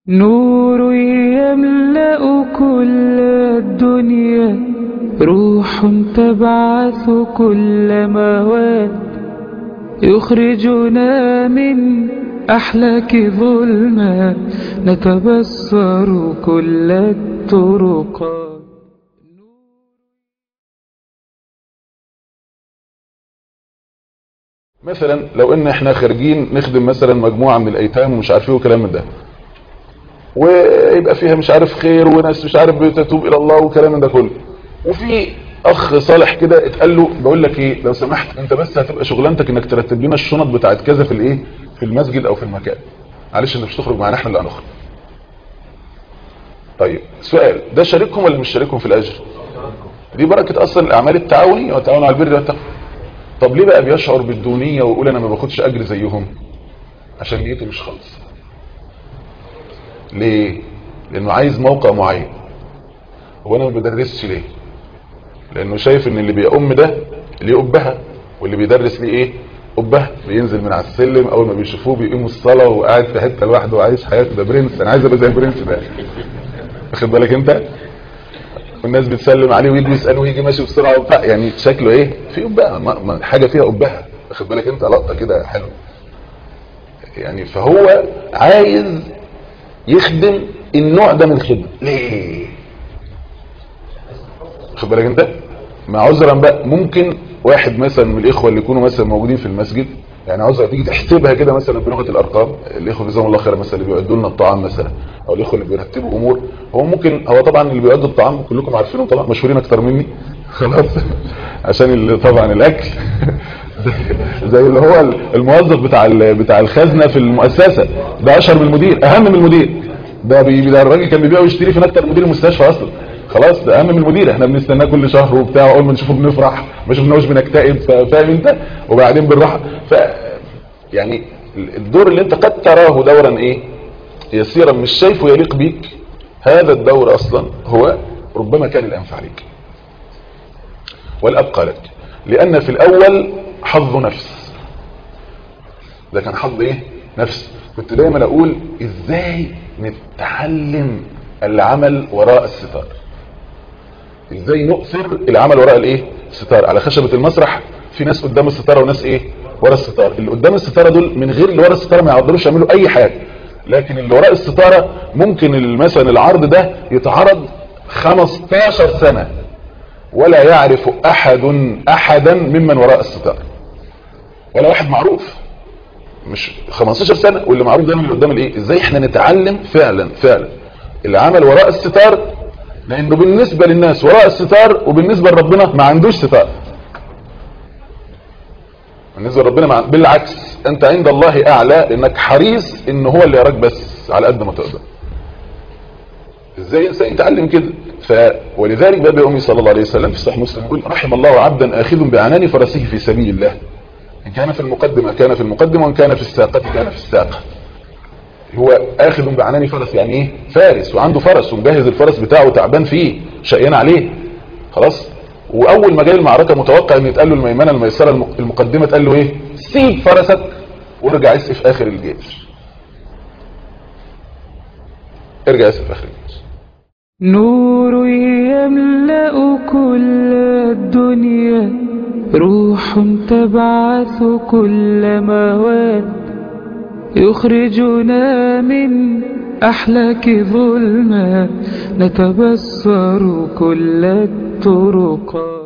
نور يملأ كل الدنيا، روح تبعث كل مواد، يخرجنا من أحلاك ظلمات، نتبصر كل الطرقات. مثلا لو ان احنا خارجين نخدم مثلا مجموعة من الايتام ومش عارف ايه وكلام من ده، ويبقى فيها مش عارف خير وناس مش عارف بتتوب الى الله وكلام من ده كله، وفي اخ صالح كده اتقال له بقول لك ايه، لو سمحت انت بس هتبقى شغلانتك انك ترتب لنا الشنط بتاعت كذا في الايه في المسجد او في المكان، معلش انت مش تخرج معانا احنا اللي هنخرج. طيب سؤال، ده شاركهم ولا مش شاركهم في الاجر؟ دي بركه اصلا الاعمال التعاونيه والتعاون على البر والتقوى. طب ليه بقى بيشعر بالدونيه ويقول انا ما باخدش اجر زيهم؟ عشان نيته مش خالص. ليه؟ لانه عايز موقع معين. هو انا ما بدرسش ليه؟ لانه شايف ان اللي بيؤم ده ليه أبها، واللي بيدرس ليه ايه؟ أبها. بينزل من على السلم اول ما بيشوفوه بيقيموا الصلاه وقاعد في حته لوحده وعايش حياته، ده برنس، انا عايز ابقى زي البرنس ده. واخد بالك انت؟ والناس بتسلم عليه ويجي يساله ويجي ماشي بسرعه وبتاع، يعني شكله ايه؟ في أبها، حاجه فيها أبها. واخد بالك انت؟ لقطه كده حلوه يعني. فهو عايز يخدم النوع ده من الخدمه. ليه؟ واخد بالك انت؟ مع عذرا بقى، ممكن واحد مثلا من الاخوه اللي يكونوا مثلا موجودين في المسجد، يعني عذرا تيجي تحسبها كده مثلا بلغه الارقام، الاخوه جزاهم الله خير مثلا اللي بيعدوا لنا الطعام مثلا، او الاخوه اللي بيرتبوا امور، هو ممكن، هو طبعا اللي بيعد الطعام كلكم عارفينهم طبعا، مشهورين اكتر مني خلاص عشان اللي طبعا الاكل زي اللي هو الموظف بتاع الخزنه في المؤسسه، ده اشهر من المدير، اهم من المدير. ده الراجل كان بيبيع ويشتري في اكتر مدير المستشفى اصلا. خلاص ده اهم من المدير، احنا بنستناه كل شهر وبتاع، اول ما نشوفه بنفرح، ما شفناهوش بنكتئب، فاهم انت؟ وبعدين بالراحه. يعني الدور اللي انت قد تراه دورا ايه يسيرا مش شايفه يليق بيك، هذا الدور اصلا هو ربما كان الانفع لك والابقى لك، لان في الاول حظ نفس. ده كان حظ ايه؟ نفس. كنت دايما اقول ازاي نتعلم العمل وراء الستار، ازاي نؤثر العمل وراء الايه؟ الستار. على خشبة المسرح في ناس قدام الستارة وناس ايه؟ ورا الستارة. اللي قدام الستارة دول من غير اللي ورا الستارة ما يقدروش يعملوا اي حاجة، لكن اللي وراء الستارة ممكن مثلا العرض ده يتعرض 15 سنة ولا يعرف احدا ممن وراء الستار، ولا واحد معروف، مش 15 سنة واللي معروف ده من اللي قدام الايه. ازاي احنا نتعلم فعلا العمل وراء الستار، لانه بالنسبة للناس وراء الستار وبالنسبة لربنا ما عندوش ستار. بالنسبة لربنا بالعكس، انت عند الله اعلى لانك حريص ان هو اللي يراك بس على قد ما تقدر. ازاي الانسان يتعلم كده؟ ولذلك بقى امي صلى الله عليه وسلم في صحيح مسلم يقول رحم الله عبدا اخذ بعنان فرسه في سبيل الله، ان كان في المقدمة كان في المقدمة، وان كان في الساقة كان في الساقة. هو اخذ بعنان فرس، يعني ايه؟ فارس وعنده فرس ومجهز الفرس بتاعه تعبان فيه شقيان عليه خلاص. واول ما جاي المعركة متوقع ان يتقال له الميمنة الميسرة المقدمة، تقال له ايه؟ سيب فرسك وارجع اسقي في اخر الجيش. ارجع اسقي في اخر الجيش. نور يملأ كل الدنيا، روح تبعث كل مواد، يخرجنا من أحلاك ظلمات، نتبصر كل الطرقات.